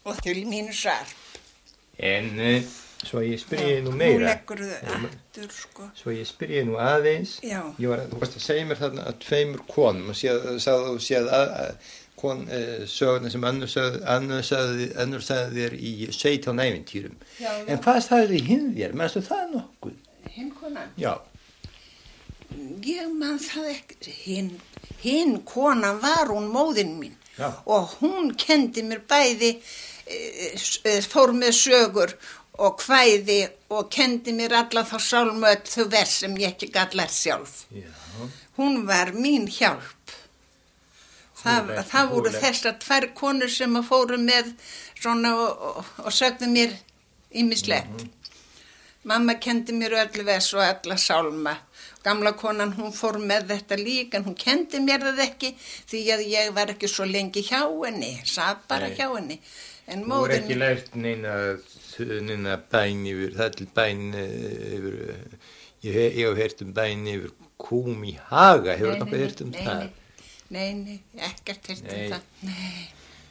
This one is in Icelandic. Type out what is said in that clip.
og til mín sarp. En svo ég spyrji nú meira. Nú leggur þau aftur, sko. Svo ég spyrji nú aðeins. Já. Þú varst að segja mér þarna að 2 konum og sagði söguna sem önnur sagði þér í 17 ævintýrum. Já. En hvað sagði hinn þér? Manstu það nokkuð? Hinn konan? Já. Ég man það ekki. Hinn konan var hún móðin mín. Já. Og hún kendi mér bæði, fór með sögur og kvæði og kendi mér alla þá sálmöll þau vers sem ég ekki gat lært sjálf. Já. Hún var mín hjálp. Það voru þessar 2 konur sem fóru með svona og sögðu mér ýmislegt. Mamma kendi mér öll vers og alla sálma. Gamla konan, hún fór með þetta líka, en hún kendi mér það ekki því að ég var ekki svo lengi hjá henni, sat bara hjá henni. En Þú er ekki lært neina bæn yfir, það til bæn yfir, ég hef heyrt bæn yfir kúm í haga, hefur nokkuð heyrt það? Nei, ekkert heyrt það, nei.